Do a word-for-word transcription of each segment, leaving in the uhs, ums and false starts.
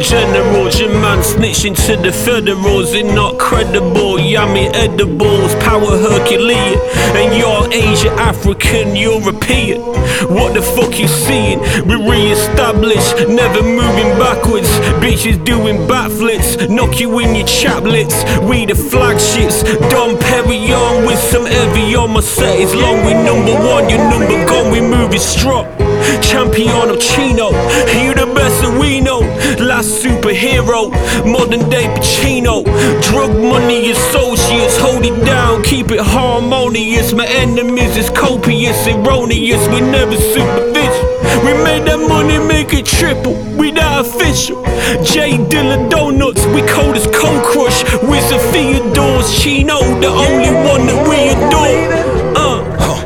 generals. Your man snitching to the federals, they're not credible. Yummy edibles, power Herculean, and you're Asia, African, European. What the fuck you seeing? We re-established, never moving backwards. Bitches doing backflips, knock you in your chaplets. We the flagships, Dom Perignon with some Evian. My set is long, we number one, your number gone, we moving strong. Champion of Chino, you the best that we know. Last superhero, modern day Pacino. Drug money associates, hold it down, keep it harmonious. My enemies is copious, erroneous, we never superficial. We made that money, make it triple, we that official. J Dilla Donuts, we cold as Cold Crush. Wizard Theodore's Chino, the only one that we adore. Uh. Huh.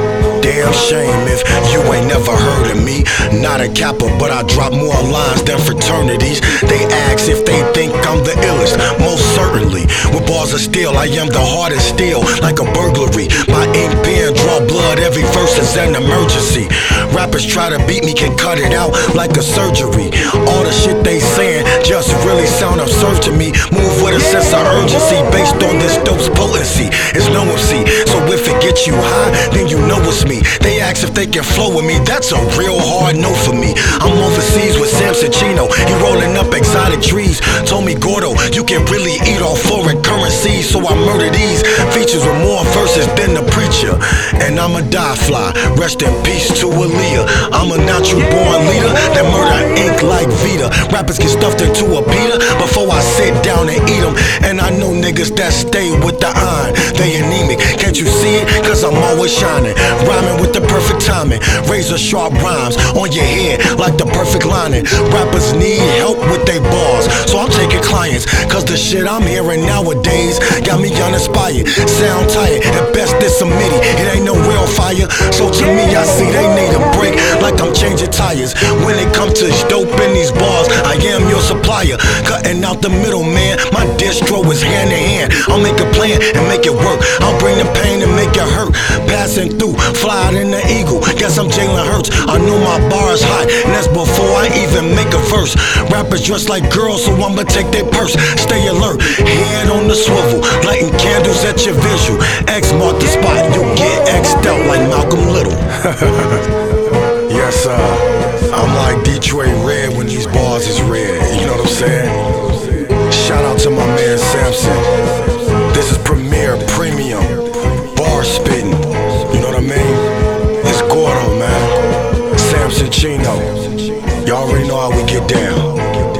Damn shame if you ain't never heard of me. Not a Kappa, but I drop more lines than fraternities. They ask if they think I'm the illest. Most certainly, with bars of steel, I am the hardest steel, like a burglary. My ink pen draw blood, every verse is an emergency. Rappers try to beat me, can cut it out like a surgery. All the shit they saying just really sound absurd to me. Move with a sense of urgency, based on this dope's potency. It's no M C, so if it gets you high, then you know it's me. They ask if they can flow with me, that's a real hard no for me. I'm overseas with Samson Chino, he rolling up exotic trees. Told me, Gordo, you can really eat off foreign currencies, so I murder these features with more verses than the preacher. And I'm a die fly, rest in peace to Aaliyah. I'm a natural born leader that murder ink like Vita. Rappers get stuffed into a pita before I sit down and eat them. And I know niggas that stay with the iron, they anemic. Can't you see it? Cause I'm always shining, rhyming with the perfect timing. Razor sharp rhymes on your head like the perfect lining. Rappers need help with their bars, so I'm taking clients. Cause the shit I'm hearing nowadays got me uninspired. Sound tired, at best it's a MIDI, it ain't no real fire. So to me I see they need a break, like I'm changing tires. When it comes to dope in these bars, I am your supplier. Cutting out the middle man, my distro is hand in hand. I'll make a plan and make it work, I'll bring the pain and make it hurt. Passing through, fly in the eagle, guess I'm Jalen Hurts. I know my bar is hot, and that's before I even make a verse. Rappers dress like girls, so I'ma take their purse. Stay alert, head on the swivel, lighting candles at your visual. X mark the spot, you get X'd out like Malcolm Little. Yes, uh, I'm like Detroit Red when these bars is red, you know what I'm saying? Shout out to my man Samson. This is Premier Premium bar spitting, you know what I mean? It's Gordo, man. Samson Chino. Y'all already know how we get down.